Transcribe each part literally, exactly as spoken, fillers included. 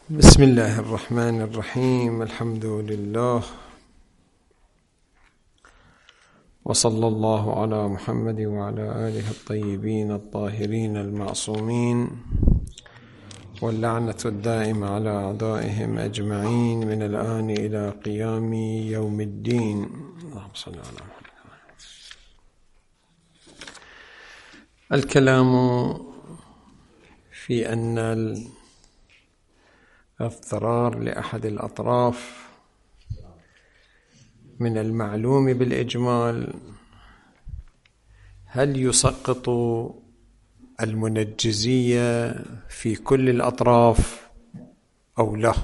بسم الله الرحمن الرحيم. الحمد لله وصلى الله على محمد وعلى آله الطيبين الطاهرين المعصومين، واللعنة الدائمة على أعدائهم أجمعين من الآن إلى قيام يوم الدين. اللهم صل على محمد. الكلام في أن الاضطرار لأحد الأطراف من المعلوم بالإجمال هل يسقط المنجزية في كل الأطراف أو لا؟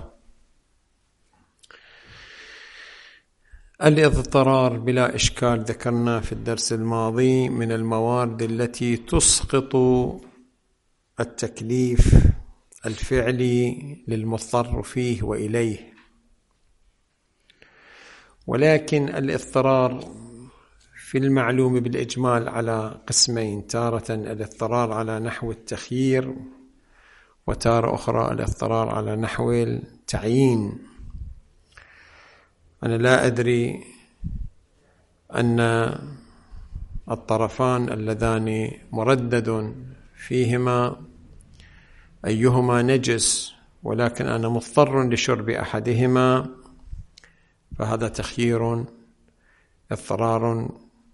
الاضطرار بلا إشكال ذكرنا في الدرس الماضي من الموارد التي تسقط التكليف الفعلي للمضطر فيه وإليه، ولكن الاضطرار في المعلوم بالإجمال على قسمين: تارة الاضطرار على نحو التخيير، وتارة أخرى الاضطرار على نحو التعيين. أنا لا أدري أن الطرفان اللذان مردد فيهما أيهما نجس، ولكن أنا مضطر لشرب أحدهما، فهذا تخيير اضطرار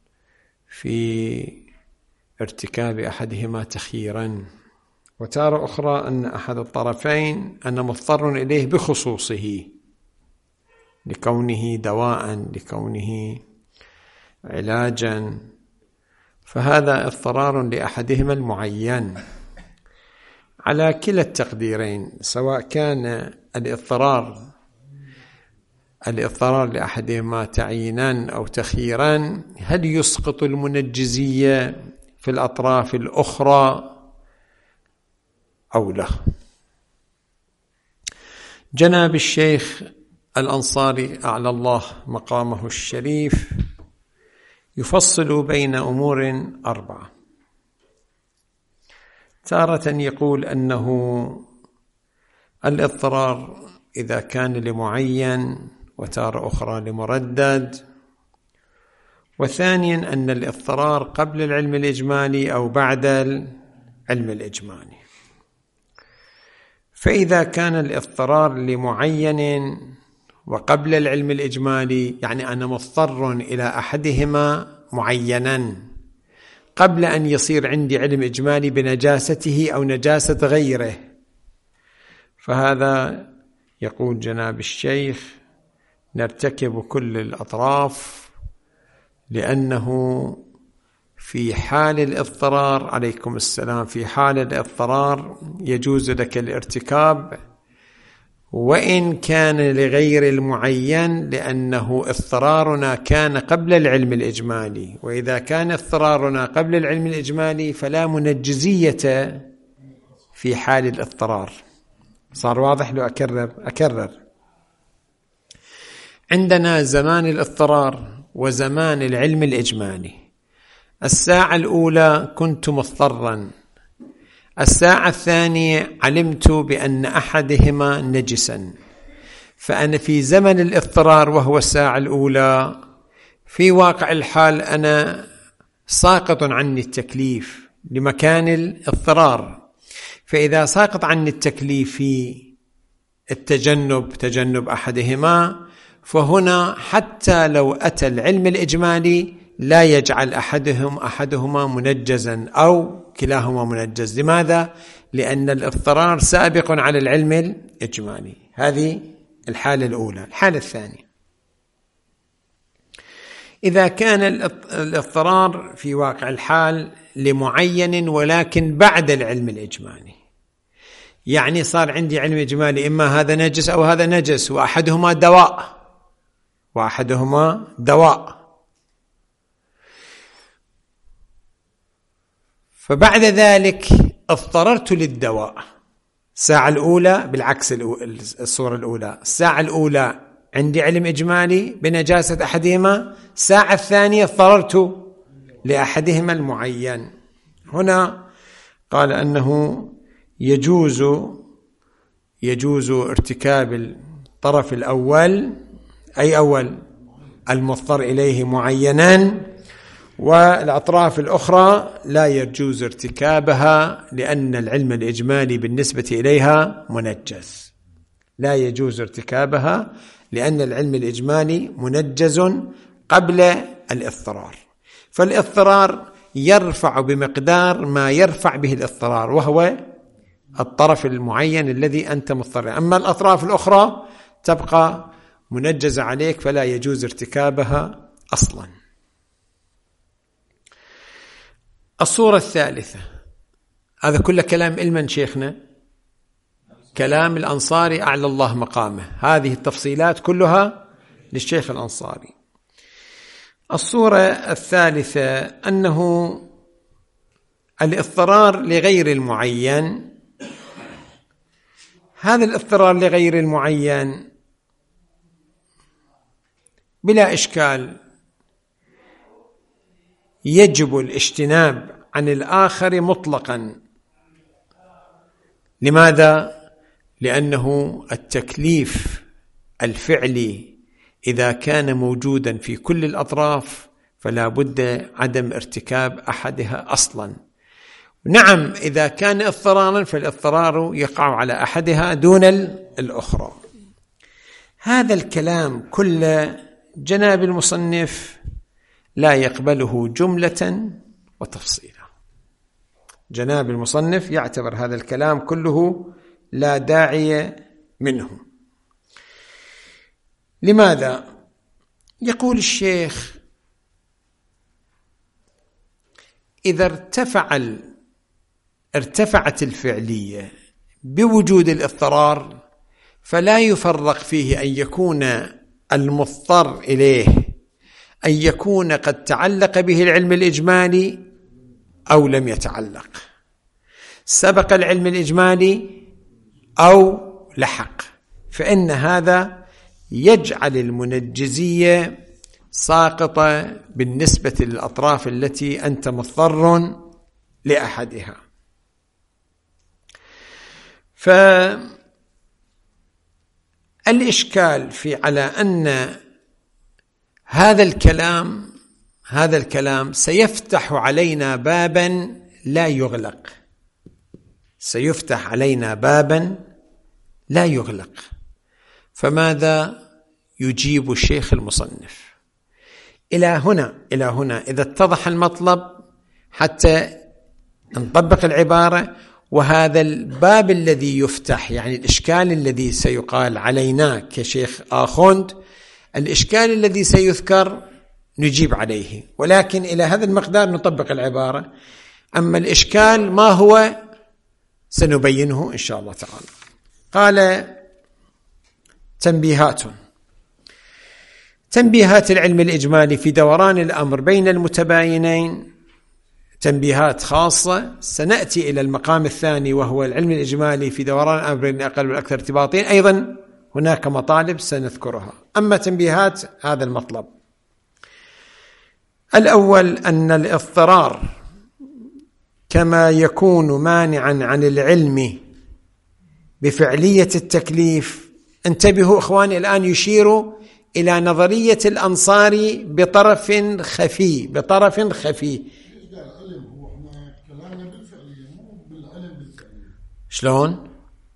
في ارتكاب أحدهما تخييرا. وتارة أخرى أن أحد الطرفين أنا مضطر إليه بخصوصه لكونه دواء، لكونه علاجا، فهذا اضطرار لأحدهما المعين. على كلا التقديرين، سواء كان الاضطرار الاضطرار لأحدهما تعيينا أو تخييرا، هل يسقط المنجزية في الأطراف الأخرى أو لا؟ جناب الشيخ الأنصاري أعلى الله مقامه الشريف يفصل بين أمور أربعة. تارة يقول أنه الاضطرار إذا كان لمعين، وتارة أخرى لمردد، وثانيا أن الاضطرار قبل العلم الإجمالي أو بعد العلم الإجمالي. فإذا كان الاضطرار لمعين وقبل العلم الإجمالي، يعني أنا مضطر إلى أحدهما معينا قبل أن يصير عندي علم إجمالي بنجاسته أو نجاسة غيره، فهذا يقول جناب الشيخ نرتكب كل الأطراف، لأنه في حال الاضطرار عليكم السلام في حال الاضطرار يجوز لك الارتكاب، وإن كان لغير المعين، لأنه اضطرارنا كان قبل العلم الإجمالي، وإذا كان اضطرارنا قبل العلم الإجمالي فلا منجزية في حال الاضطرار. صار واضح؟ لو أكرر أكرر عندنا زمان الاضطرار وزمان العلم الإجمالي. الساعة الأولى كنت مضطرا، الساعة الثانية علمت بأن أحدهما نجسا، فأنا في زمن الاضطرار وهو الساعة الأولى في واقع الحال أنا ساقط عني التكليف لمكان الاضطرار. فإذا ساقط عني التكليف في التجنب تجنب أحدهما، فهنا حتى لو أتى العلم الإجمالي لا يجعل أحدهم أحدهما منجزا أو كلاهما منجز. لماذا؟ لأن الاضطرار سابق على العلم الإجمالي. هذه الحالة الأولى. الحالة الثانية، إذا كان الاضطرار في واقع الحال لمعين ولكن بعد العلم الإجمالي، يعني صار عندي علم إجمالي إما هذا نجس أو هذا نجس، وأحدهما دواء وأحدهما دواء فبعد ذلك اضطررت للدواء. الساعة الأولى بالعكس الصورة الأولى، الساعة الأولى عندي علم إجمالي بنجاسة أحدهما، الساعة الثانية اضطررت لأحدهما المعين. هنا قال أنه يجوز يجوز ارتكاب الطرف الأول، أي أول المضطر إليه معينا، والأطراف الأخرى لا يجوز ارتكابها لأن العلم الإجمالي بالنسبة إليها منجز. لا يجوز ارتكابها لأن العلم الإجمالي منجز قبل الاضطرار، فالاضطرار يرفع بمقدار ما يرفع به الاضطرار، وهو الطرف المعين الذي أنت مضطر. أما الأطراف الأخرى تبقى منجزة عليك فلا يجوز ارتكابها أصلا. الصورة الثالثة، هذا كله كلام علما شيخنا، كلام الأنصاري أعلى الله مقامه، هذه التفصيلات كلها للشيخ الأنصاري. الصورة الثالثة أنه الاضطرار لغير المعين، هذا الاضطرار لغير المعين بلا إشكال يجب الاجتناب عن الآخر مطلقا. لماذا؟ لأنه التكليف الفعلي إذا كان موجودا في كل الأطراف فلا بد عدم ارتكاب أحدها أصلا. نعم إذا كان اضطرارا فالاضطرار يقع على أحدها دون الأخرى. هذا الكلام كل جناب المصنف لا يقبله جملة وتفصيلا. جناب المصنف يعتبر هذا الكلام كله لا داعي منه. لماذا؟ يقول الشيخ: إذا ارتفع ارتفعت الفعلية بوجود الاضطرار فلا يفرق فيه أن يكون المضطر إليه أن يكون قد تعلق به العلم الإجمالي أو لم يتعلق، سبق العلم الإجمالي أو لحق، فإن هذا يجعل المنجزية ساقطة بالنسبة للأطراف التي أنت مضطر لأحدها. فالإشكال في على أن هذا الكلام هذا الكلام سيفتح علينا بابا لا يغلق، سيفتح علينا بابا لا يغلق. فماذا يجيب الشيخ المصنف؟ إلى هنا إلى هنا إذا اتضح المطلب حتى نطبق العبارة، وهذا الباب الذي يفتح، يعني الإشكال الذي سيقال علينا كشيخ آخوند، الإشكال الذي سيذكر نجيب عليه، ولكن إلى هذا المقدار نطبق العبارة. أما الإشكال ما هو سنبينه إن شاء الله تعالى. قال: تنبيهات تنبيهات العلم الإجمالي في دوران الأمر بين المتباينين، تنبيهات خاصة. سنأتي إلى المقام الثاني وهو العلم الإجمالي في دوران الأمر بين الأقل والأكثر ارتباطين، أيضا هناك مطالب سنذكرها. أما تنبيهات هذا المطلب: الأول أن الاضطرار كما يكون مانعا عن العلم بفعلية التكليف. انتبهوا إخواني، الآن يشير إلى نظرية الأنصاري بطرف خفي بطرف خفي شلون؟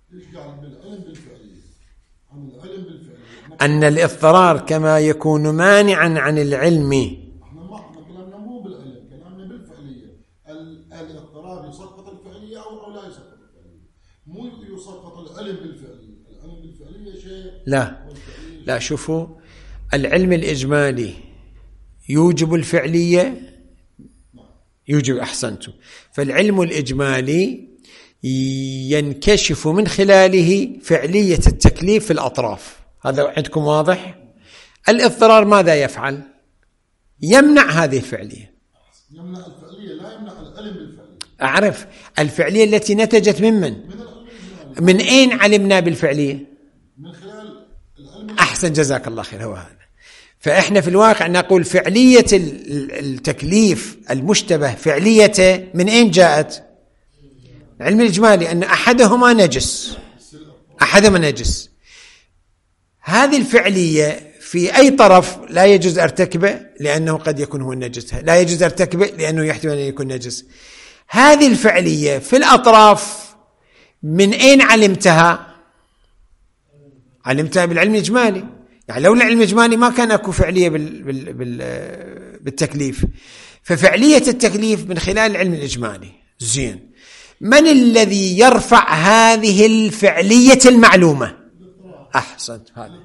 أن الاضطرار كما يكون مانعا عن العلم. احنا كلامنا مو بالعلم، كلامنا بالفعلية. الاضطرار يسقط الفعلية أو لا يسقط الفعلية، مو يسقط العلم بالفعلية. العلم بالفعلية شيء لا لا شوفوا، العلم الإجمالي يوجب الفعلية، يوجب، أحسنتم. فالعلم الإجمالي ينكشف من خلاله فعلية التكليف في الأطراف، هذا عندكم واضح؟ الاضطرار ماذا يفعل؟ يمنع هذه الفعلية، يمنع الفعلية، لا يمنع العلم بالفعلية. أعرف الفعلية التي نتجت من من؟ من أين علمنا بالفعلية؟ من خلال العلم. أحسن، جزاك الله خير، هو هذا. فإحنا في الواقع نقول فعلية التكليف المشتبه فعليته من أين جاءت؟ علم الإجمالي أن أحدهما نجس، أحدهما نجس. هذه الفعلية في أي طرف لا يجوز أرتكبه لأنه قد يكون هو النجس، لا يجوز أرتكبه لأنه يحتمل أن يكون نجس. هذه الفعلية في الأطراف من أين علمتها؟ علمتها بالعلم الإجمالي. يعني لو العلم الإجمالي ما كان أكو فعلية بال بال بال بالتكليف، ففعلية التكليف من خلال العلم الإجمالي. زين، من الذي يرفع هذه الفعلية المعلومة؟ أحسنت، هذا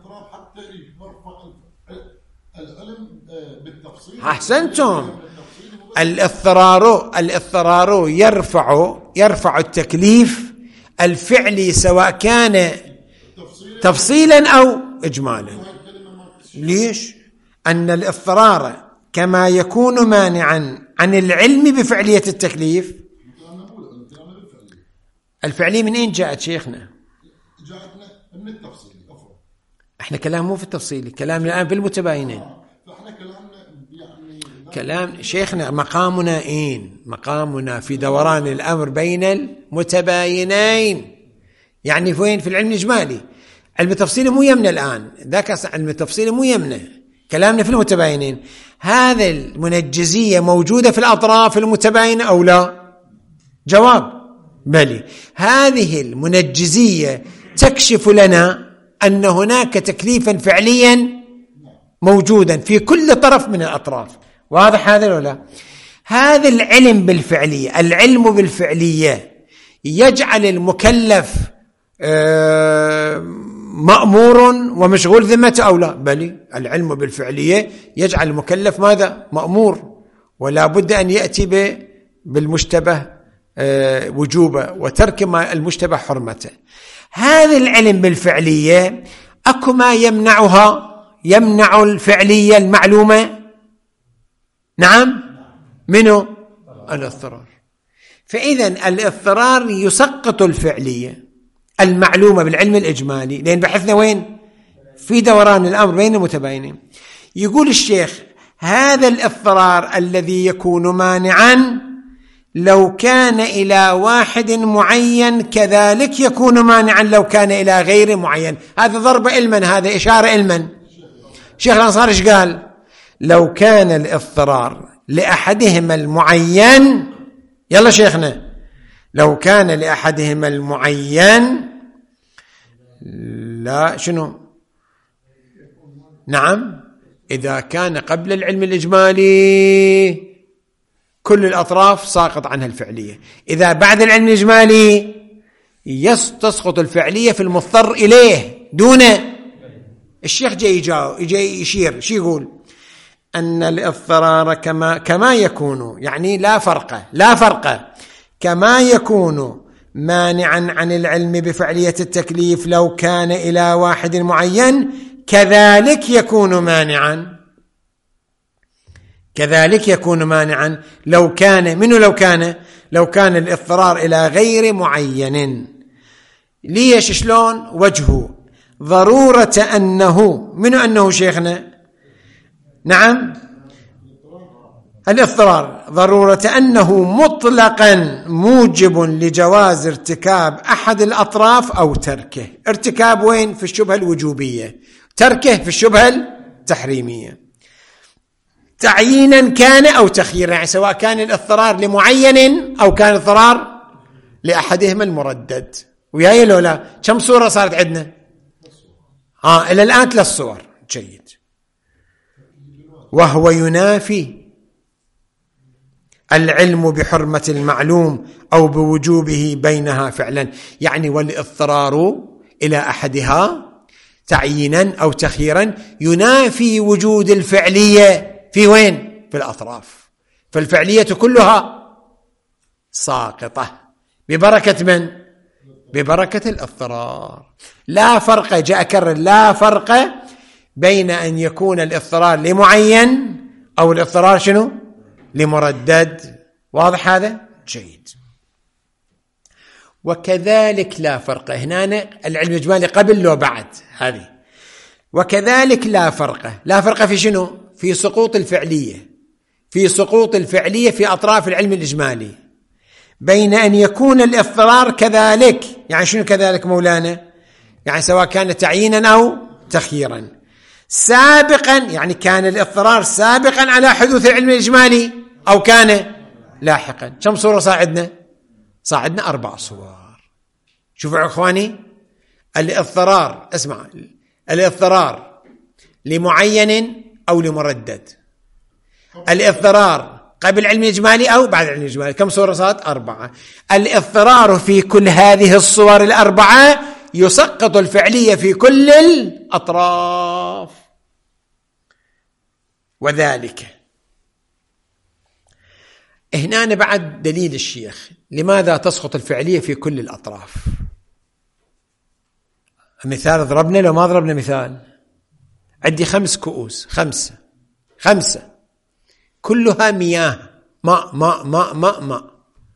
أحسنتم. الاضطرار الاضطرار يرفع يرفع التكليف الفعلي سواء كان تفصيلا أو إجمالا. ليش؟ أن الاضطرار كما يكون مانعا عن العلم بفعلية التكليف. الفعلية من أين جاءت شيخنا؟ جاءتنا من التفصيل. احنا كلام مو في التفصيل، كلامنا الآن في المتباينين. فاحنا كلامنا يعني كلام شيخنا مقامنا اين؟ مقامنا في دوران الأمر بين المتباينين. يعني وين؟ في العلم الإجمالي. علم التفصيل مو يمنا الآن، ذاك علم التفصيل مو يمنا، كلامنا في المتباينين. هذا المنجزية موجودة في الأطراف المتباينة أو لا؟ جواب بلي. هذه المنجزية تكشف لنا أن هناك تكليفا فعليا موجودا في كل طرف من الأطراف. واضح هذا ولا؟ هذا العلم بالفعلية، العلم بالفعلية يجعل المكلف مأمور ومشغول ذمته أو لا؟ بلي، العلم بالفعلية يجعل المكلف ماذا؟ مأمور، ولا بد أن يأتي بالمشتبه وجوبه وترك ما المشتبه حرمته. هذا العلم بالفعلية أكو ما يمنعها، يمنع الفعلية المعلومة. نعم، منه الاضطرار. فإذا الاضطرار يسقط الفعلية المعلومة بالعلم الإجمالي، لأن بحثنا وين؟ في دوران الأمر بين المتباينين. يقول الشيخ هذا الاضطرار الذي يكون مانعا لو كان إلى واحد معين كذلك يكون مانعا لو كان إلى غير معين. هذا ضرب علما، هذا إشارة علما. شيخ الأنصار إيش قال؟ لو كان الاضطرار لأحدهما المعين، يلا شيخنا، لو كان لأحدهما المعين لا شنو؟ نعم، إذا كان قبل العلم الإجمالي كل الأطراف ساقط عنها الفعلية. إذا بعد العلم الإجمالي تسقط الفعلية في المضطر إليه دون. الشيخ جاي يجاوب، جاي يشير، شو يقول؟ أن الاضطرار كما كما يكون، يعني لا فرق لا فرق كما يكون مانعا عن العلم بفعلية التكليف لو كان إلى واحد معين كذلك يكون مانعا، كذلك يكون مانعا لو كان منه لو كان لو كان الاضطرار إلى غير معين. ليش؟ شلون؟ وجهه ضرورة أنه منه أنه شيخنا. نعم، الاضطرار ضرورة أنه مطلقا موجب لجواز ارتكاب أحد الأطراف أو تركه. ارتكاب وين؟ في الشبهة الوجوبية، تركه في الشبهة التحريمية. تعيينا كان أو تخييرا، يعني سواء كان الاضطرار لمعين أو كان الاضطرار لأحدهما المردد. وياي لولا كم صورة صارت عندنا؟ آه إلى الآن ثلاث صور. جيد. وهو ينافي العلم بحرمة المعلوم أو بوجوبه بينها فعلا، يعني والاضطرار إلى أحدها تعيينا أو تخييرا ينافي وجود الفعلية في وين؟ في الأطراف. فالفعلية كلها ساقطة ببركة من؟ ببركة الاضطرار. لا فرق، جاء أكرر، لا فرق بين أن يكون الاضطرار لمعين أو الاضطرار شنو؟ لمردد. واضح هذا؟ جيد. وكذلك لا فرق، هنا العلم الإجمالي قبل لو بعد هذه. وكذلك لا فرق، لا فرق في شنو؟ في سقوط الفعلية، في سقوط الفعلية في أطراف العلم الإجمالي بين أن يكون الاضطرار كذلك. يعني شنو كذلك مولانا؟ يعني سواء كان تعيينا أو تخييرا. سابقا يعني كان الاضطرار سابقا على حدوث العلم الإجمالي أو كان لاحقا. كم صورة صاعدنا؟ صاعدنا أربع صور. شوفوا أخواني، الاضطرار، اسمع، الاضطرار لمعين أو لمردد، الاضطرار قبل العلم الإجمالي أو بعد العلم الإجمالي. كم صورة صارت؟ أربعة. الاضطرار في كل هذه الصور الأربعة يسقط الفعلية في كل الأطراف. وذلك هنا بعد دليل الشيخ لماذا تسقط الفعلية في كل الأطراف. مثال ضربنا لو ما ضربنا مثال، عندي خمس كؤوس، خمسة خمسة كلها مياه، ماء ماء ماء ماء ماء،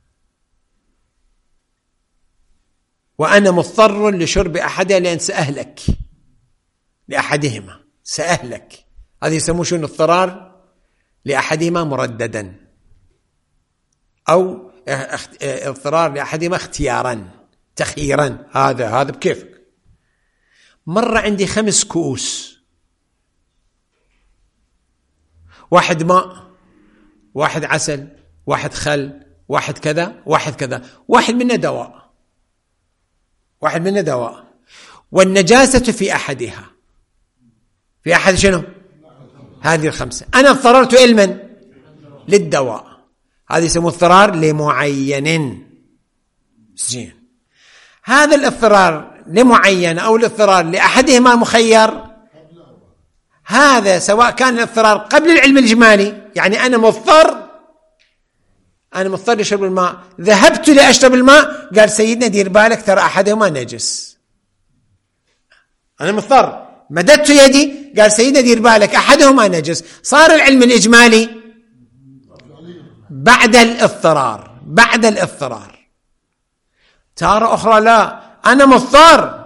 وأنا مضطر لشرب أحدها لأن سأهلك، لأحدهما سأهلك. هذا يسموه شنو؟ اضطرار لأحدهما مرددا، أو اضطرار لأحدهما اختيارا تخييرا. هذا هذا بكيفك. مرة عندي خمس كؤوس، واحد ماء، واحد عسل، واحد خل، واحد كذا، واحد كذا، واحد منه دواء، واحد منه دواء، والنجاسة في أحدها، في أحد شنو؟ هذه الخمسة. أنا اضطررت علما للدواء، هذا يسموه اضطرار لمعين. زين، هذا الاضطرار لمعين أو الاضطرار لأحدهما مخير، هذا سواء كان الاضطرار قبل العلم الإجمالي، يعني أنا مضطر، أنا مضطر لشرب الماء، ذهبت لأشرب الماء، قال سيدنا دير بالك ترى أحدهما نجس. أنا مضطر، مددت يدي، قال سيدنا دير بالك أحدهما نجس. صار العلم الإجمالي بعد الاضطرار، بعد الاضطرار. تارة أخرى لا، أنا مضطر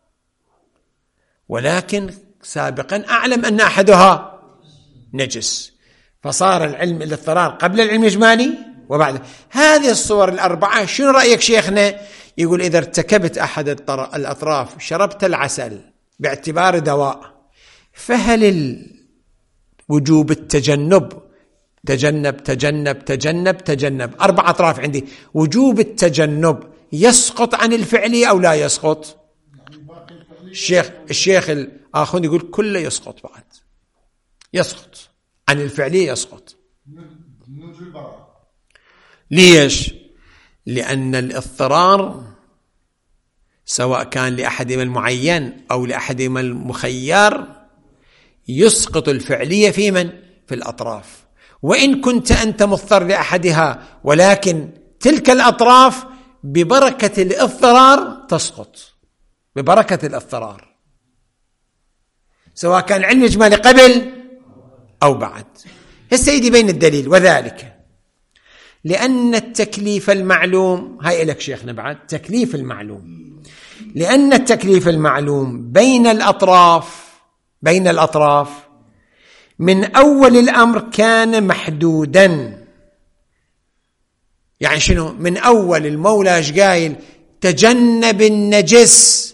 ولكن سابقا أعلم أن أحدها نجس، فصار العلم الاضطرار قبل العلم الإجمالي وبعد. هذه الصور الأربعة شنو رأيك شيخنا؟ يقول إذا ارتكبت أحد الأطراف، شربت العسل باعتبار دواء، فهل وجوب التجنب، تجنب تجنب تجنب تجنب، أربع أطراف عندي، وجوب التجنب يسقط عن الفعلية أو لا يسقط؟ الشيخ الشيخ الآخر يقول كله يسقط، بعد يسقط عن الفعلية، يسقط. ليش؟ لأن الاضطرار سواء كان لأحدهما المعين أو لأحدهما المخير يسقط الفعلية في من؟ في الأطراف. وإن كنت أنت مضطر لأحدها، ولكن تلك الأطراف ببركة الاضطرار تسقط، ببركة الاضطرار، سواء كان علم إجمالي قبل أو بعد. السيدي بين الدليل. وذلك لأن التكليف المعلوم، هاي لك شيخنا بعد تكليف المعلوم، لأن التكليف المعلوم بين الأطراف، بين الأطراف من أول الأمر كان محدودا. يعني شنو؟ من أول المولى ايش قايل؟ تجنب النجس،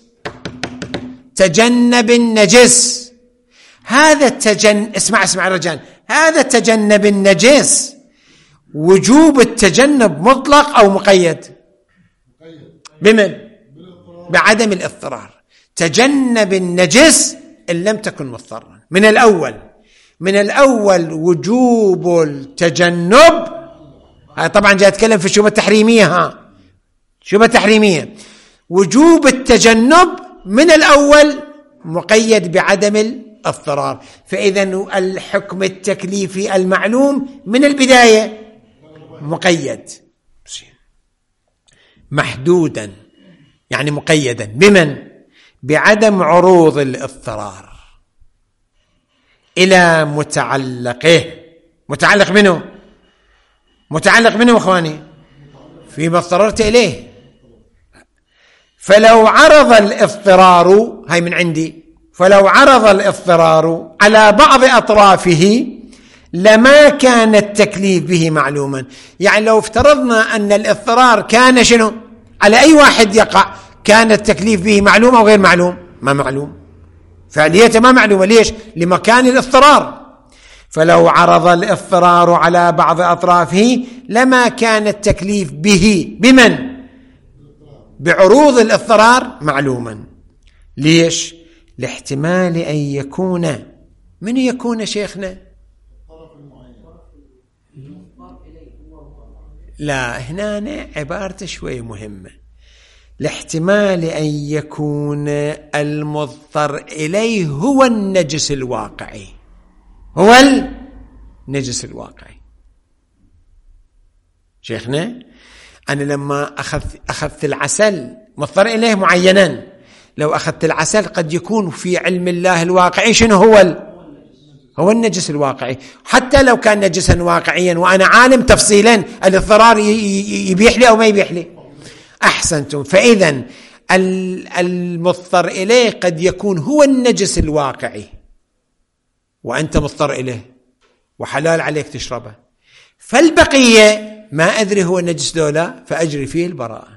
تجنب النجس. هذا التجن اسمع اسمع رجال، هذا تجنب النجس وجوب التجنب مطلق أو مقيد؟ بمن؟ بعدم الاضطرار. تجنب النجس إن لم تكن مضطرا من الأول، من الأول وجوب التجنب. هذا طبعا جاء أتكلم في الشبهة التحريمية، ها شبهة تحريمية، وجوب التجنب من الأول مقيد بعدم الاضطرار. فإذا الحكم التكليفي المعلوم من البداية مقيد، محدودا يعني مقيدا بمن؟ بعدم عروض الاضطرار إلى متعلقه. متعلق منه؟ متعلق منه أخواني فيما اضطررت إليه. فلو عرض الاضطرار، هاي من عندي، فلو عرض الاضطرار على بعض أطرافه لما كان التكليف به معلوما. يعني لو افترضنا أن الاضطرار كان شنو؟ على أي واحد يقع، كان التكليف به معلوم أو غير معلوم؟ ما معلوم، فعليته ما معلومة. ليش؟ لمكان الاضطرار. فلو عرض الاضطرار على بعض أطرافه لما كان التكليف به بمن؟ بعروض الاضطرار معلوما. ليش؟ لاحتمال أن يكون، من يكون شيخنا؟ لا، هنا عبارة شوي مهمة. لاحتمال أن يكون المضطر إليه هو النجس الواقعي، هو النجس الواقعي. شيخنا أنا لما أخذت, أخذت العسل مضطر إليه معينا، لو أخذت العسل قد يكون في علم الله الواقعي شنو هو ال... هو النجس الواقعي، حتى لو كان نجسا واقعيا وأنا عالم تفصيلا الاضطرار يبيح لي أو ما يبيح لي. أحسنتم. فإذا المضطر إليه قد يكون هو النجس الواقعي وأنت مضطر إليه وحلال عليك تشربه، فالبقية ما أدري هو النجس دولا فأجري فيه البراءة.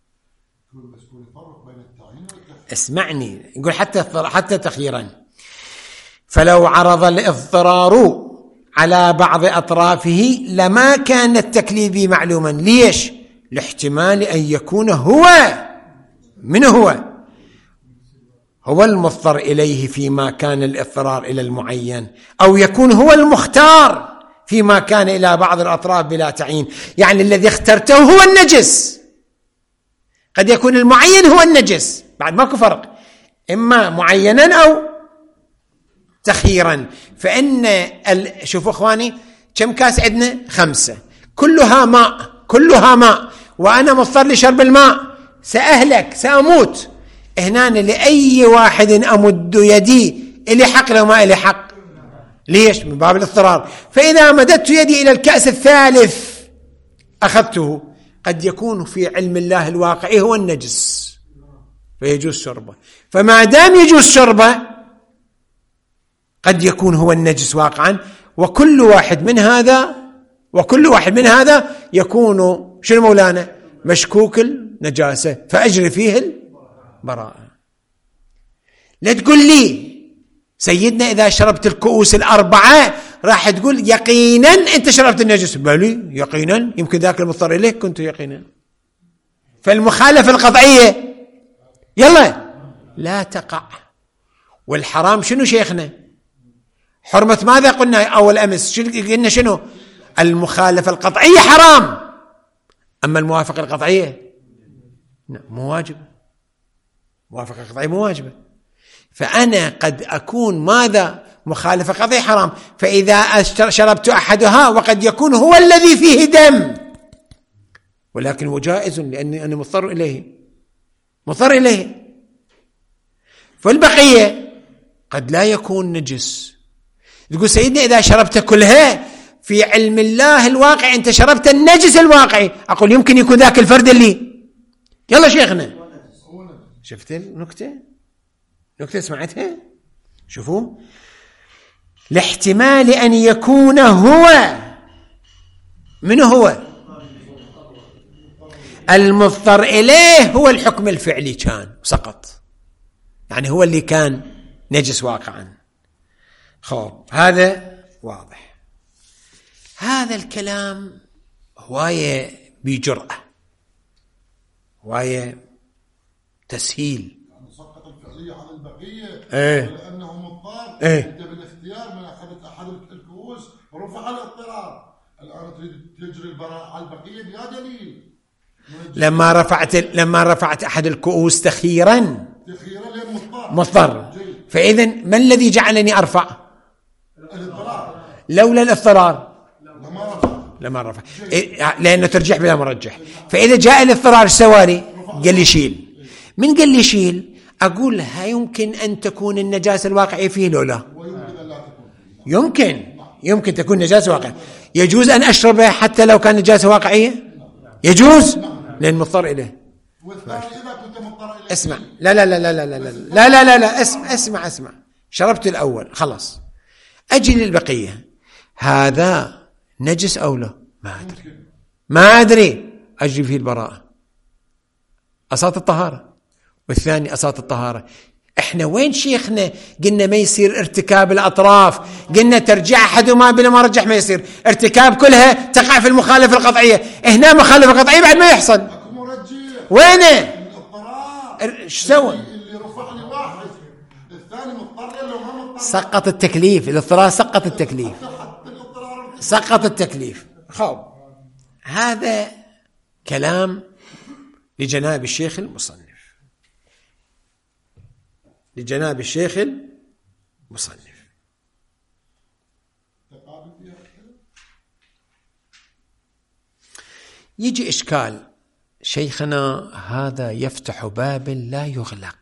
اسمعني، يقول حتى حتى تخييرا. فلو عرض الاضطرار على بعض أطرافه لما كان التكليف معلوما. ليش؟ لاحتمال أن يكون هو، من هو؟ هو المضطر إليه فيما كان الاضطرار إلى المعين، أو يكون هو المختار فيما كان إلى بعض الأطراف بلا تعيين. يعني الذي اخترته هو النجس، قد يكون المعين هو النجس، بعد ماكو فرق، إما معينا أو تخييرا. فإن ال... شوفوا أخواني كم كاس عندنا؟ خمسة، كلها ماء، كلها ماء، وأنا مضطر لشرب الماء، سأهلك، سأموت. هنا لأي واحد أمد يدي إلي حق لو ما إلي حق. ليش؟ من باب الاضطرار. فإذا مددت يدي إلى الكأس الثالث أخذته، قد يكون في علم الله الواقعي هو النجس فيجوز شربه. فما دام يجوز شربه قد يكون هو النجس واقعا، وكل واحد من هذا وكل واحد من هذا يكون شنو مولانا؟ مشكوك النجاسة، فأجري فيه البراءة. لا تقول لي سيدنا إذا شربت الكؤوس الأربعة راح تقول يقينا أنت شربت النجس. بلي يقينا، يمكن ذاك المضطر إليه كنت يقينا. فالمخالفة القطعية يلا لا تقع. والحرام شنو شيخنا؟ حرمة ماذا قلنا أول أمس؟ قلنا شنو؟ المخالفة القطعية حرام، أما الموافقة القطعية مو واجبة. موافقة قطعية مو واجبة. فأنا قد أكون ماذا؟ مخالفة قطعية حرام، فإذا شربت أحدها وقد يكون هو الذي فيه دم، ولكن هو جائز لأني أنا مضطر إليه، مضطر إليه. فالبقية قد لا يكون نجس. تقول سيدنا إذا شربت كلها في علم الله الواقع أنت شربت النجس الواقعي، أقول يمكن يكون ذاك الفرد اللي يلا شيخنا. شفت النكتة؟ نكتة سمعتها؟ شوفوا، لاحتمال أن يكون هو، من هو؟ المضطر إليه هو الحكم الفعلي كان سقط، يعني هو اللي كان نجس واقعا. خب هذا واضح. هذا الكلام هواية بجرأة، هواية تسهيل، يعني سقط الفعلية على البقية ايه؟ لأنه مضطر. ايه؟ انت بالاختيار من أخذت أحد الكؤوس رفع الاضطرار، الآن تريد تجري البراءة على البقية بها دليل. لما رفعت لما رفعت أحد الكؤوس تخييرا تخييرا للمضطر مضطر، فإذا ما الذي جعلني أرفع؟ الاضطرار. لولا الاضطرار لما رفع لما رفع إيه؟ لأنه ترجح بلا مرجح. فإذا جاء الاضطرار السواري قال لي شيل. من قال لي شيل؟ أقول ها يمكن أن تكون النجاسة الواقعية فيه لو لا؟ يمكن يمكن تكون نجاسة واقعية. يجوز أن أشربها حتى لو كان نجاسة واقعية؟ يجوز لأن مضطر إليه. اسمع، لا لا لا لا لا لا لا لا لا لا اسمع اسمع اسمع. شربت الأول خلاص، أجي للبقية، هذا نجس أو لا؟ ما أدري ما أدري أجري فيه البراءة، أساط الطهارة. والثاني أساط الطهارة، احنا وين شيخنا قلنا ما يصير ارتكاب الأطراف؟ قلنا ترجع أحدهما بلا ما رجح ما يصير، ارتكاب كلها تقع في المخالفة القطعية. هنا مخالفة قطعية بعد ما يحصل. وينه؟ ايش سوى؟ اللي رفع لي واحد الثاني مضطر لو ما مضطر سقط التكليف. الاضطرار سقط التكليف، سقط التكليف. خب هذا كلام لجناب الشيخ المصنف، لجناب الشيخ المصنف. يجي إشكال شيخنا، هذا يفتح باب لا يغلق.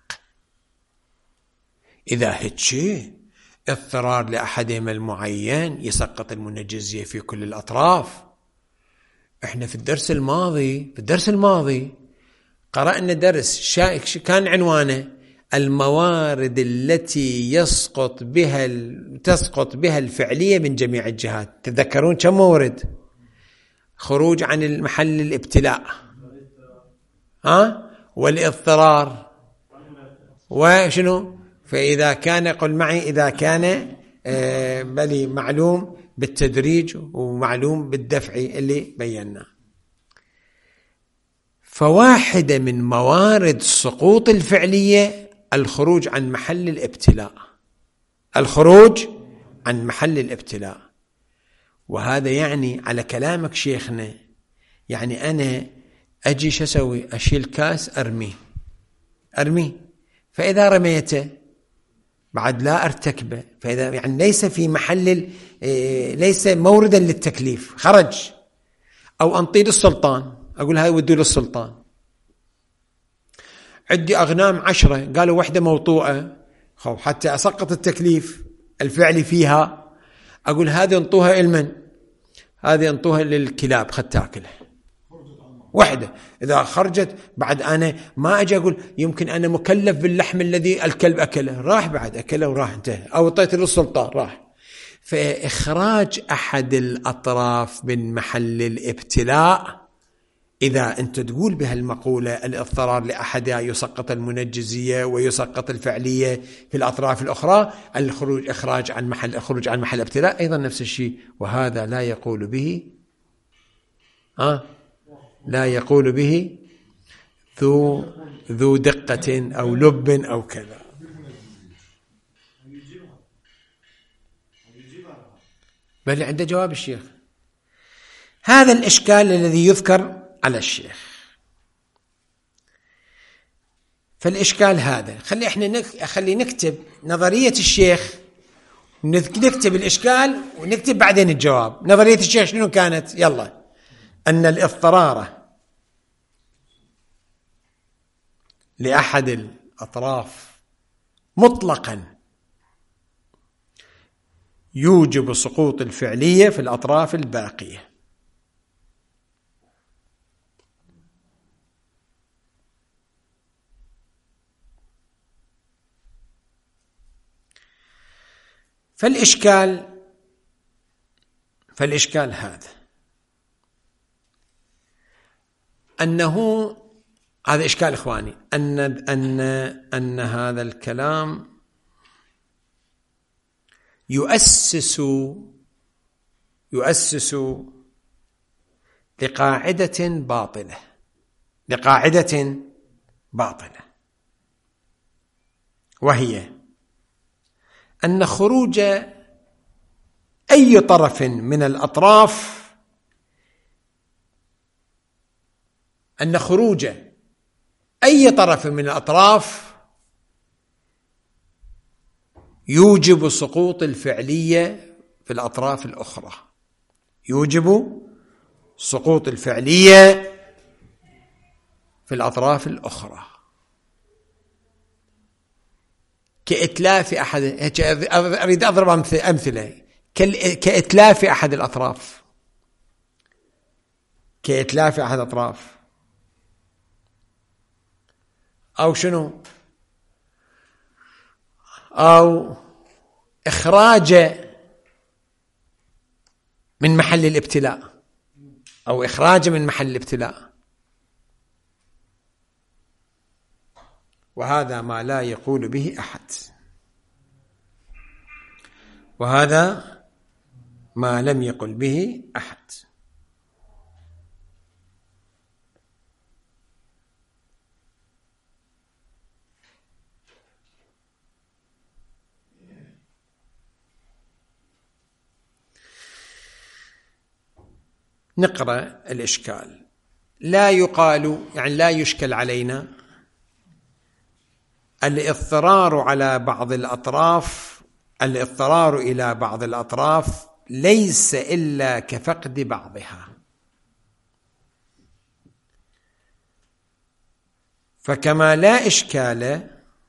إذا هيك شيء اضطرار لأحدهما المعين يسقط المنجزية في كل الأطراف. احنا في الدرس الماضي في الدرس الماضي قرأنا درس كان عنوانه الموارد التي يسقط بها تسقط بها الفعلية من جميع الجهات. تذكرون كم مورد؟ خروج عن المحل الابتلاء، ها، والاضطرار، وشنو؟ فإذا كان قل معي إذا كان آه بلي معلوم بالتدريج ومعلوم بالدفع اللي بينا. فواحدة من موارد سقوط الفعلية الخروج عن محل الابتلاء، الخروج عن محل الابتلاء. وهذا يعني على كلامك شيخنا، يعني أنا أجي شو أسوي؟ أشيل كاس أرميه أرميه فإذا رميته بعد لا أرتكبه، فإذا يعني ليس في محل، ليس موردا للتكليف، خرج. أو أنطي للسلطان، أقول هاي ودوا للسلطان. عندي أغنام عشرة، قالوا واحدة موطوءة، خو حتى أسقط التكليف الفعلي فيها أقول هذه انطوها إلمن، هذه انطوها للكلاب خد تاكلها. واحدة إذا خرجت بعد أنا ما أجي أقول يمكن أنا مكلف باللحم الذي الكلب أكله، راح بعد أكله وراح انتهى، أو اعطيته للسلطان راح. فإخراج أحد الأطراف من محل الابتلاء، إذا أنت تقول بهالمقولة الاضطرار لأحدها يسقط المنجزية ويسقط الفعلية في الأطراف الأخرى، الخروج إخراج عن محل الخروج عن محل الابتلاء أيضا نفس الشيء. وهذا لا يقول به آه لا يقول به ذو ذو دقة أو لب أو كذا. بل عنده جواب الشيخ. هذا الإشكال الذي يذكر على الشيخ. فالإشكال هذا خلي احنا نك... خلي نكتب نظرية الشيخ، نكتب الإشكال ونكتب بعدين الجواب. نظرية الشيخ شنو كانت؟ يلا، أن الاضطرار لأحد الأطراف مطلقا يوجب سقوط الفعلية في الأطراف الباقية. فالإشكال فالإشكال هذا أنه هذا إشكال إخواني، أن أن أن هذا الكلام يؤسس يؤسس لقاعدة باطلة لقاعدة باطلة وهي أن خروج أي طرف من الأطراف أن خروج أي طرف من الأطراف يوجب سقوط الفعلية في الأطراف الأخرى، يوجب سقوط الفعلية في الأطراف الأخرى كإتلاف أحد. أريد أضرب أمثلة كإتلاف أحد الأطراف كإتلاف أحد الأطراف أو شنو، أو إخراج من محل الابتلاء أو إخراج من محل الابتلاء. وهذا ما لا يقول به أحد، وهذا ما لم يقل به أحد. نقرأ الإشكال. لا يقال، يعني لا يشكل علينا، الاضطرار على بعض الأطراف، الاضطرار إلى بعض الأطراف ليس إلا كفقد بعضها، فكما لا إشكال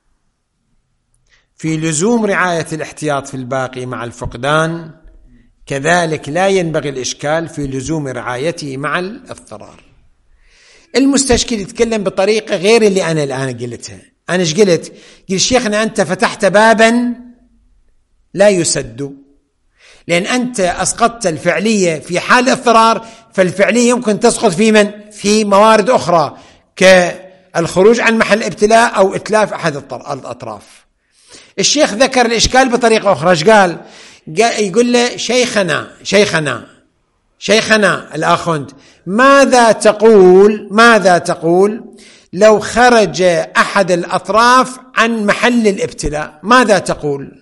في لزوم رعاية الاحتياط في الباقي مع الفقدان، كذلك لا ينبغي الإشكال في لزوم رعايته مع الاضطرار. المستشكل يتكلم بطريقة غير اللي أنا الآن قلتها. أنا إيش قلت؟ قلت شيخنا أنت فتحت بابا لا يسد، لأن أنت أسقطت الفعلية في حال اضطرار، فالفعلية يمكن تسقط في من؟ في موارد أخرى كالخروج عن محل ابتلاء أو إتلاف أحد الأطراف. الشيخ ذكر الإشكال بطريقة أخرى. إيش قال؟ يقول له شيخنا شيخنا شيخنا الآخوند، ماذا تقول ماذا تقول لو خرج أحد الأطراف عن محل الابتلاء؟ ماذا تقول؟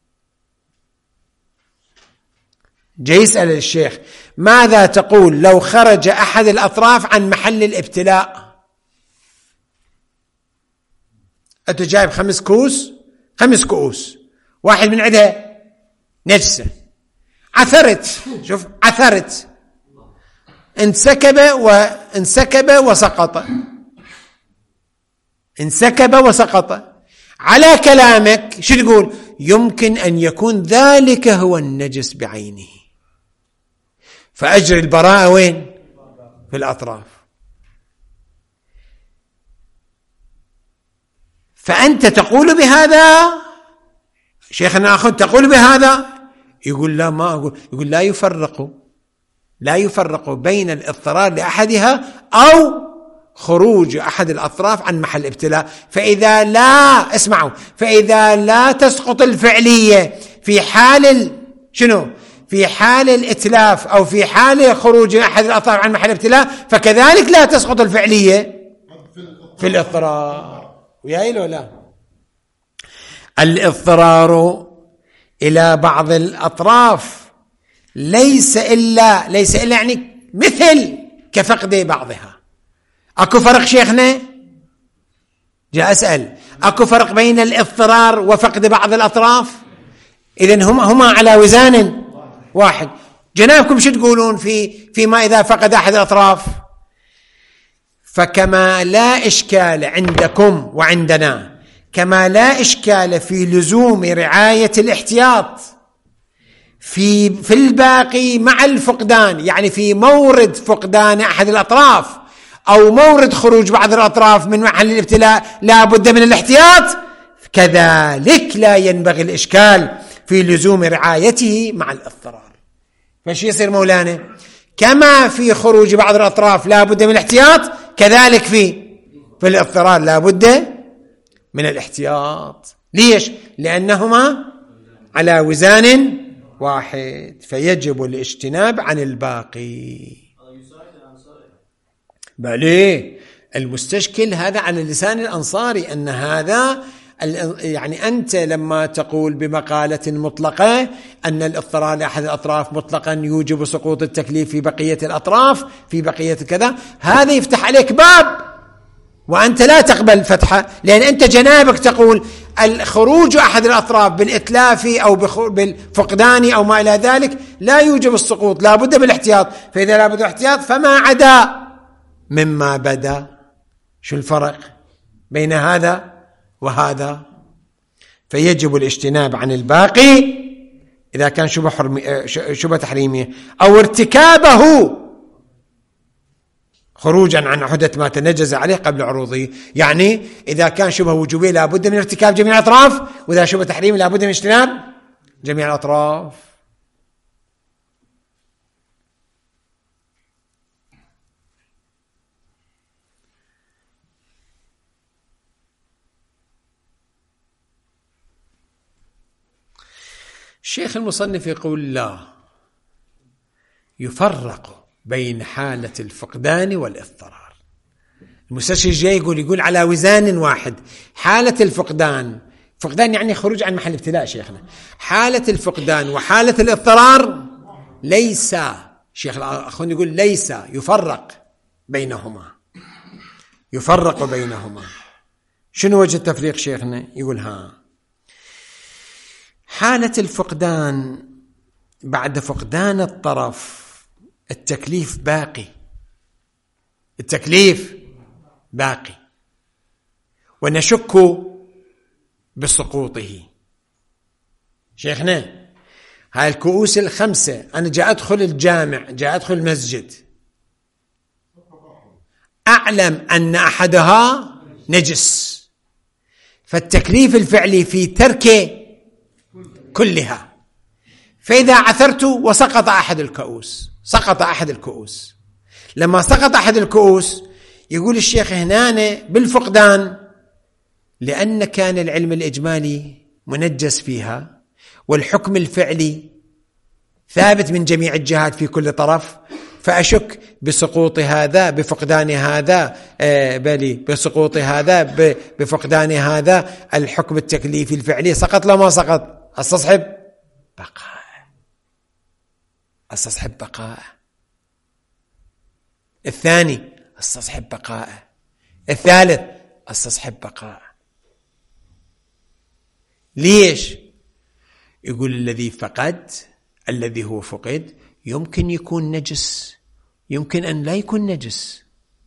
جاي يسأل الشيخ ماذا تقول لو خرج أحد الأطراف عن محل الابتلاء؟ أنت جايب خمس كوس خمس كؤوس، واحد من عندها نجسة، عثرت، شوف عثرت، انسكب وانسكب وسقط، انسكب وسقط. على كلامك شو تقول؟ يمكن أن يكون ذلك هو النجس بعينه، فأجري البراءة وين؟ في الأطراف. فأنت تقول بهذا، شيخنا أخذ تقول بهذا؟ يقول لا، ما أقول. يقول لا يفرق لا يفرق بين الاضطرار لأحدها أو خروج أحد الأطراف عن محل ابتلاء. فإذا لا اسمعوا فإذا لا تسقط الفعلية في حال شنو؟ في حال الإتلاف أو في حال خروج أحد الأطراف عن محل ابتلاء، فكذلك لا تسقط الفعلية في الاضطرار. وياي لو لا؟ الاضطرار إلى بعض الأطراف ليس إلا ليس إلا يعني مثل كفقد بعضها. أكو فرق شيخنا؟ جاء أسأل أكو فرق بين الاضطرار وفقد بعض الأطراف؟ إذن هما هما على وزان واحد. جنابكم شو تقولون في فيما إذا فقد أحد الأطراف؟ فكما لا إشكال عندكم وعندنا، كما لا إشكال في لزوم رعاية الاحتياط في في الباقي مع الفقدان، يعني في مورد فقدان أحد الأطراف أو مورد خروج بعض الأطراف من محل الابتلاء لا بد من الاحتياط، كذلك لا ينبغي الإشكال في لزوم رعايته مع الاضطرار. فايش يصير مولانا؟ كما في خروج بعض الأطراف لا بد من الاحتياط، كذلك في في الاضطرار لا بد من الاحتياط. ليش؟ لأنهما على وزان واحد، فيجب الاجتناب عن الباقي. بلى المستشكل هذا على لسان الأنصاري أن هذا يعني أنت لما تقول بمقالة مطلقة أن الاضطرار لأحد الأطراف مطلقا يوجب سقوط التكليف في بقية الأطراف في بقية كذا، هذا يفتح عليك باب وأنت لا تقبل فتحه، لأن أنت جنابك تقول الخروج أحد الأطراف بالإتلاف أو بالفقدان أو ما إلى ذلك لا يوجب السقوط، لا بد بالاحتياط. فإذا لا بد بالاحتياط فما عدا مما بدا. شو الفرق بين هذا وهذا؟ فيجب الاجتناب عن الباقي إذا كان شبه حرمي شبه تحريمي أو ارتكابه خروجا عن عهدة ما تنجز عليه قبل عروضه. يعني إذا كان شبه وجوبي لا بد من ارتكاب جميع الأطراف، وإذا شبه تحريمي لا بد من اجتناب جميع الأطراف. الشيخ المصنف يقول لا، يفرق بين حالة الفقدان والاضطرار. المستشري الجاي يقول يقول على وزان واحد حالة الفقدان، فقدان يعني خروج عن محل ابتلاء شيخنا، حالة الفقدان وحالة الاضطرار ليس، شيخ الأخوان يقول ليس، يفرق بينهما، يفرق بينهما. شنو وجه التفريق شيخنا؟ يقول ها، حالة الفقدان بعد فقدان الطرف التكليف باقي، التكليف باقي ونشك بسقوطه. شيخنا هاي الكؤوس الخمسة، أنا جاء أدخل الجامع، جاء أدخل المسجد، أعلم أن أحدها نجس، فالتكليف الفعلي في ترك كلها. فإذا عثرت وسقط أحد الكؤوس، سقط أحد الكؤوس، لما سقط أحد الكؤوس يقول الشيخ هنا بالفقدان، لأن كان العلم الإجمالي منجس فيها والحكم الفعلي ثابت من جميع الجهات في كل طرف، فأشك بسقوط هذا بفقدان هذا، بل بسقوط هذا بفقدان هذا، الحكم التكليفي الفعلي سقط لما سقط، استصحب بقاء، استصحب بقاء. الثاني استصحب بقاء، الثالث استصحب بقاء. ليش؟ يقول الذي فقد، الذي هو فقد يمكن يكون نجس، يمكن أن لا يكون نجس،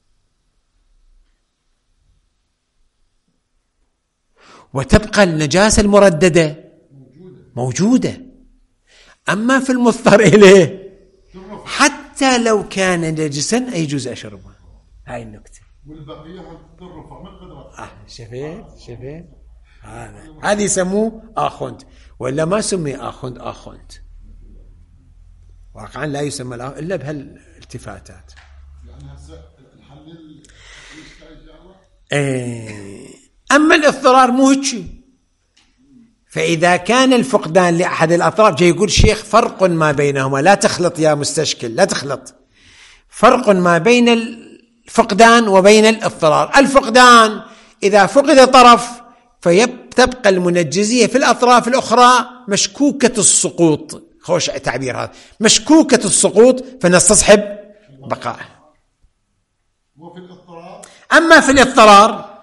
وتبقى النجاسة المرددة موجودة. أما في المضطر إليه حتى لو كان نجسا أي جزء أشربه. هاي النكتة. والبقية ترفع من قدرة. آه شفيت شفيت هذا هذه يسموه آخوند، ولا ما سمي آخوند آخوند، واقعا لا يسمى إلا بهالالتفاتات. يعني هسه الحل ايه. أما الاضطرار مو هيك. فإذا كان الفقدان لأحد الأطراف، جاي يقول شيخ فرق ما بينهما، لا تخلط يا مستشكل، لا تخلط، فرق ما بين الفقدان وبين الاضطرار. الفقدان إذا فقد طرف فيبتبقى المنجزية في الأطراف الأخرى مشكوكة السقوط، خوش تعبير هذا، مشكوكة السقوط، فنستصحب بقاء. وفي الاضطرار، أما في الاضطرار،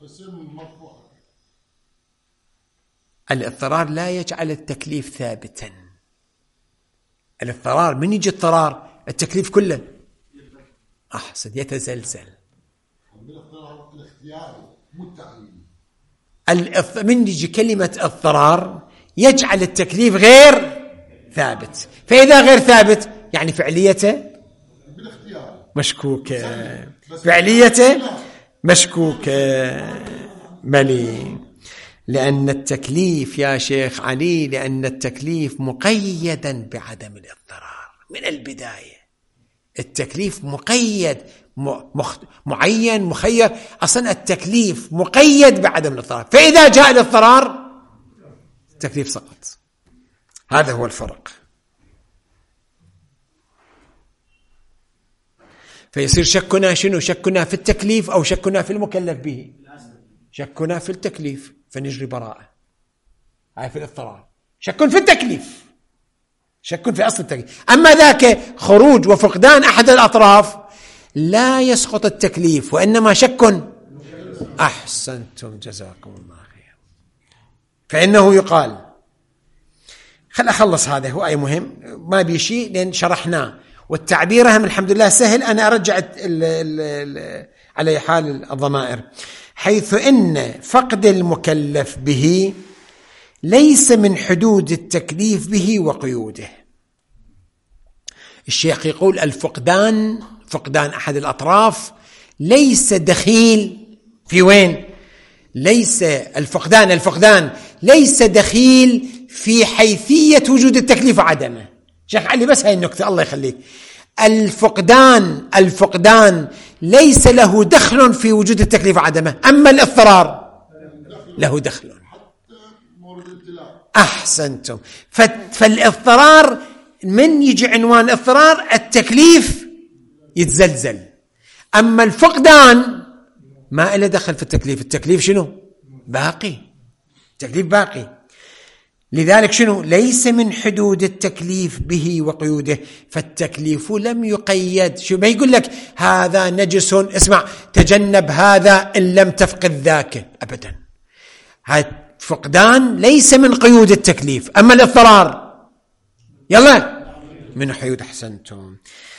الاضطرار لا يجعل التكليف ثابتا. الاضطرار من يجي اضطرار التكليف كله أحسن يتزلزل. بالاضطرار الاختياري متعين. من يجي كلمة اضطرار يجعل التكليف غير ثابت، فإذا غير ثابت يعني فعليته مشكوكة، فعليته مشكوكة ملي. لأن التكليف يا شيخ علي، لأن التكليف مقيدا بعدم الاضطرار من البداية. التكليف مقيد مخ... معين مخير، أصلا التكليف مقيد بعدم الاضطرار، فإذا جاء الاضطرار التكليف سقط. هذا هو الفرق. فيصير شكنا شنو؟ شكنا في التكليف أو شكنا في المكلف به؟ شكنا في التكليف فنجري براءة. هاي في الاضطرار شك في التكليف، شك في أصل التكليف. أما ذاك خروج وفقدان أحد الأطراف لا يسقط التكليف، وإنما شك. أحسنتم جزاكم الله خير. فإنه يقال، خل أخلص هذا، هو أي مهم ما بيشي لأن شرحناه، والتعبير هم الحمد لله سهل. أنا أرجع ال ال ال على حال الضمائر، حيث إن فقد المكلف به ليس من حدود التكليف به وقيوده. الشيخ يقول الفقدان، فقدان أحد الأطراف ليس دخيل في وين؟ ليس الفقدان الفقدان ليس دخيل في حيثية وجود التكليف وعدمه. شيخ علي بس هاي النكتة الله يخليك، الفقدان الفقدان ليس له دخل في وجود التكليف وعدمه، أما الاضطرار له دخل. مورد الابتلاء. أحسنتم. فالاضطرار من يجي عنوان اضطرار التكليف يتزلزل، أما الفقدان ما إله دخل في التكليف. التكليف شنو؟ باقي، التكليف باقي. لذلك شنو؟ ليس من حدود التكليف به وقيوده، فالتكليف لم يقيد. شو ما يقول لك هذا نجس اسمع تجنب هذا إن لم تفقد ذاك، أبدا. هذا فقدان ليس من قيود التكليف، أما الاضطرار يلا من حدود. أحسنتم.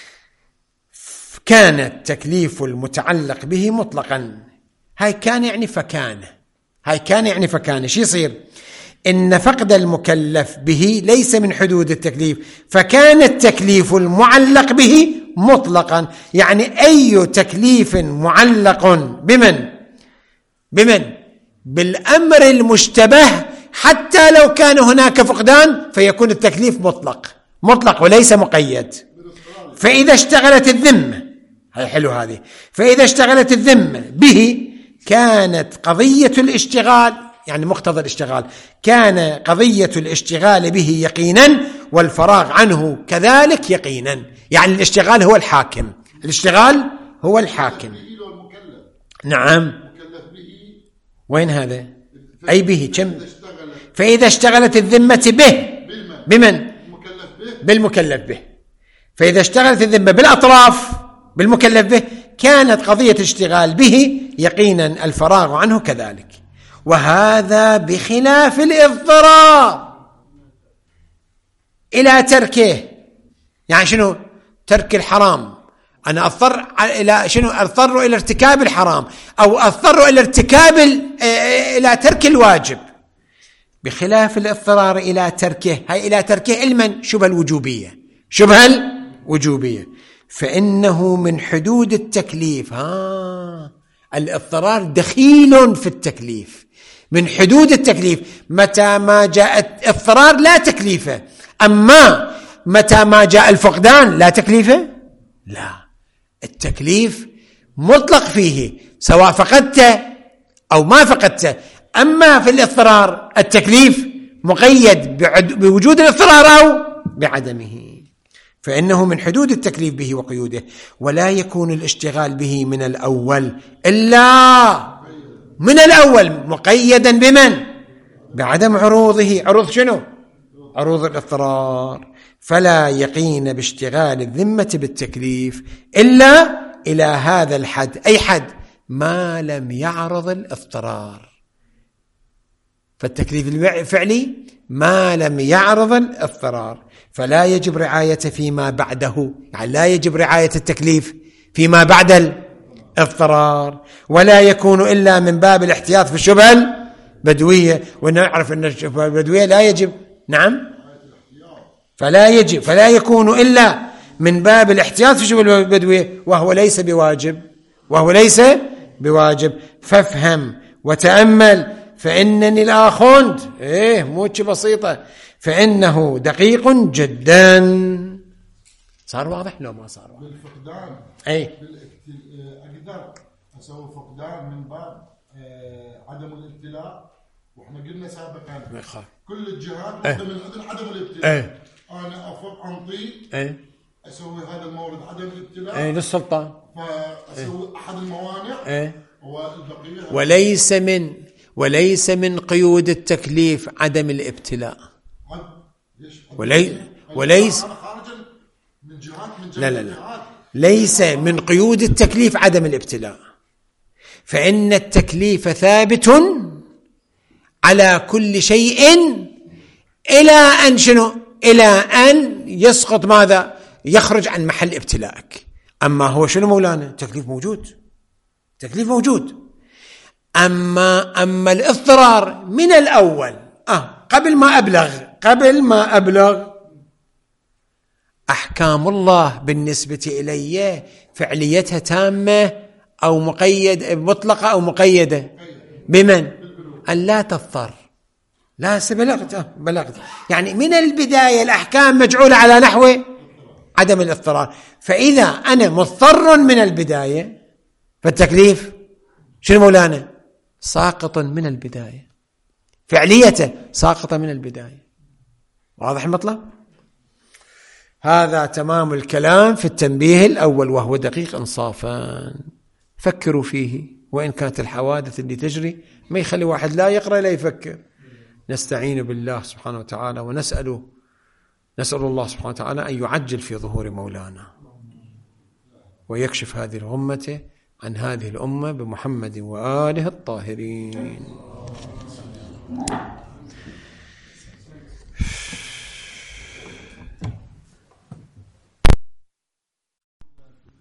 كان التكليف المتعلق به مطلقا، هاي كان يعني فكان، هاي كان يعني فكان. شو يصير؟ إن فقد المكلف به ليس من حدود التكليف، فكان التكليف المعلق به مطلقا، يعني أي تكليف معلق بمن؟ بمن؟ بالأمر المشتبه، حتى لو كان هناك فقدان فيكون التكليف مطلق، مطلق وليس مقيد. فإذا اشتغلت الذمة، هاي حلو هذه، فإذا اشتغلت الذمة به كانت قضية الاشتغال، يعني مقتضى الاشتغال، كان قضية الاشتغال به يقينا والفراغ عنه كذلك يقينا. يعني الاشتغال هو الحاكم، الاشتغال هو الحاكم. نعم. وين هذا؟ أي به كم؟ فإذا اشتغلت الذمة به بمن؟ بالمكلف به. فإذا اشتغلت الذمة بالأطراف بالمكلف به كانت قضية الاشتغال به يقينا الفراغ عنه كذلك. وهذا بخلاف الاضطرار إلى تركه. يعني شنو؟ ترك الحرام. أنا أضطر إلى شنو؟ أضطر إلى ارتكاب الحرام، أو أضطر إلى ارتكاب إلى ترك الواجب، بخلاف الاضطرار إلى تركه. هاي إلى تركه علما شبه الوجوبية، شبه الوجوبية، فإنه من حدود التكليف. ها الاضطرار دخيل في التكليف، من حدود التكليف. متى ما جاء اضطرار لا تكليفه، أما متى ما جاء الفقدان لا تكليفه، لا، التكليف مطلق فيه سواء فقدته أو ما فقدته. أما في الاضطرار التكليف مقيد بوجود الاضطرار أو بعدمه، فإنه من حدود التكليف به وقيوده. ولا يكون الاشتغال به من الأول إلا من الأول مقيدا بمن؟ بعدم عروضه. عروض شنو؟ عروض الاضطرار. فلا يقين باشتغال الذمة بالتكليف إلا إلى هذا الحد. أي حد؟ ما لم يعرض الاضطرار. فالتكليف الفعلي ما لم يعرض الاضطرار، فلا يجب رعاية فيما بعده، يعني لا يجب رعاية التكليف فيما بعد الاضطرار. ولا يكون إلا من باب الاحتياط في الشبهة البدوية، ونعرف أن الشبهة البدوية لا يجب. نعم. فلا يجب، فلا يكون إلا من باب الاحتياط في الشبهة البدوية، وهو ليس بواجب، وهو ليس بواجب. فافهم وتأمل، فإنني الآخوند إيه موتش بسيطة، فإنه دقيق جدا. صار واضح لو ما صار واضح؟ بالفقدان أي أقدر أسوي فقدان من باب عدم الابتلاء، وإحنا قلنا سابقا كل الجهات واحدة من عدم الابتلاء. أي. أنا أفق أنطي أي. أسوي هذا المورد عدم الابتلاء أي للسلطان، فأسوي أي. أحد الموانع أي. والبقية وليس من وليس من قيود التكليف عدم الابتلاء. ولي وليس من جهات من لا لا لا ليس من قيود التكليف عدم الابتلاء، فإن التكليف ثابت على كل شيء إلى أن شنو؟ إلى أن يسقط ماذا؟ يخرج عن محل ابتلاءك. أما هو شنو مولانا؟ تكليف موجود، تكليف موجود. أما أما الاضطرار من الأول آه قبل ما أبلغ قبل ما أبلغ أحكام الله بالنسبة إلي فعليتها تامة أو مقيد مطلقة أو مقيدة بمن؟ أن لا تضطر. لا بلغت بلغت يعني من البداية الأحكام مجعولة على نحو عدم الاضطرار. فإذا أنا مضطر من البداية فالتكليف شنو مولانا؟ ساقط من البداية. فعليته ساقطة من البداية. واضح المطلب؟ هذا تمام الكلام في التنبيه الأول، وهو دقيق إنصافا، فكروا فيه، وإن كانت الحوادث اللي تجري ما يخلي واحد لا يقرأ لا يفكر. نستعين بالله سبحانه وتعالى ونسأله نسأل الله سبحانه وتعالى أن يعجل في ظهور مولانا ويكشف هذه الغمة عن هذه الأمة بمحمد وآله الطاهرين.